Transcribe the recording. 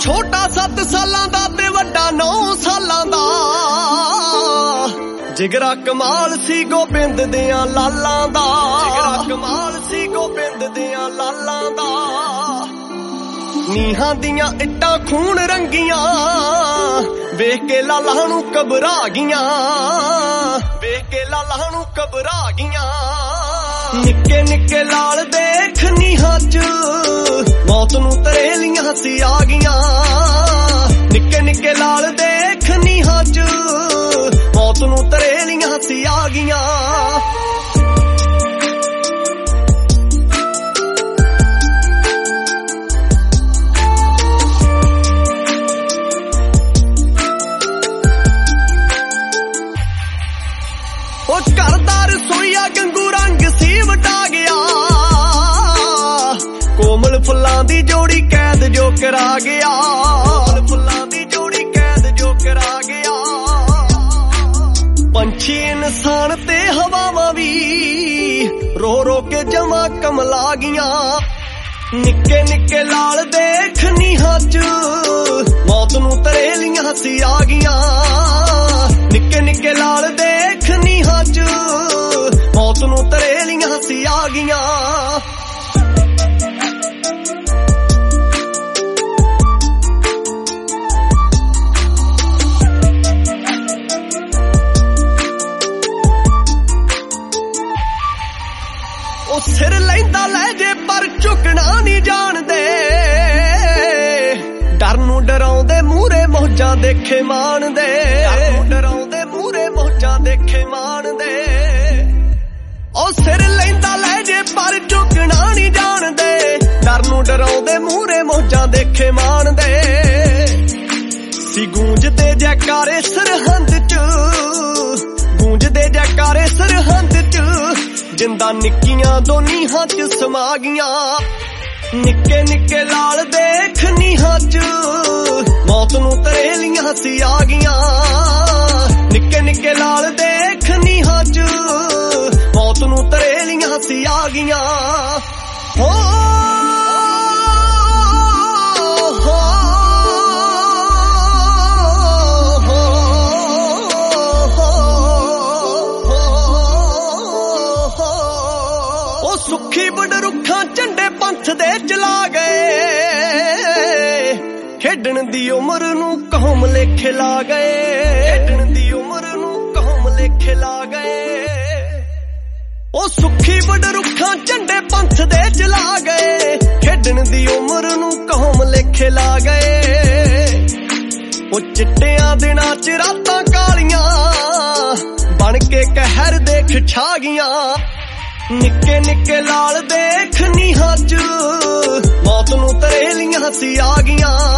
छोटा 7 सालां दा ते वड्डा 9 सालां दा। जिगरा कमाल सी गोबिंद दियां लालां दा, जिगरा कमाल सी गोबिंद दियां लालां दा। नीहां दियां इट्टां खून रंगियां, वेख के लालां नूं घबरा गियां, वेख के लालां नूं घबरा गियां। निक्के निक्के लाल देख नीहां च मौत नूं तरेलियां सी आ गियां। निक्के निक्के लाल देख नीहां च मौत नूं तरेलियां सी आ गियां। करदा रसोईया गंगू रंग सी वटा गया, कोमल फुल्लां दी जोड़ी कैद जो करा गया, कोमल फुल्लां दी जोड़ी कैद जो करा गया। पंछी इंसान ते हवावां भी रो रो के जमा कमला गियां। निक्के निक्के लाल देख नीहां च मौत नूं तरेलियां सी आ गियां। निक्के निक्के लाल देख नीहां च मौत नूं तरेलियां सी आ गियां। ओ सिर लैंदा ले जे पर झुकना नहीं जाणदे, डर नूं डराउंदे मूहरे मौजां देखे माणदे, डर नूं डराउंदे मूहरे मौजां देखे माणदे। ओ सिर लैंदा ले जे पर झुकना नहीं जाणदे, डर नूं डराउंदे मूहरे मौजां देखे माणदे। सी गूंजदे जैकारे सरहंद च, गूंजदे जैकारे सरहंद च, जिंदा निक्कियां दो नीहां च समा गियां। निक्के निक्के लाल देख नीहां च मौत नूं तरेलियां सी आ गियां। निक्के निक्के लाल देख नीहां च मौत नूं तरेलियां सी आ गियां। हो सुखी बड़ रुखां झंडे पंथ दे चला गए, खेडण दी उमर नूं कौम लेखे ला गए, खेडण दी उमर नूं कौम लेखे ला गए। ओ सुखी बड़ रुखां झंडे पंथ दे चला गए, खेडण दी उमर नूं कौम लेखे ला गए। ओ चिट्टियां दिनां च रातां कालियां बन के कहर देख छा गियां। निक्के निक्के लाल देख नीहां च मौत नूं तरेलियां सी आ गियां।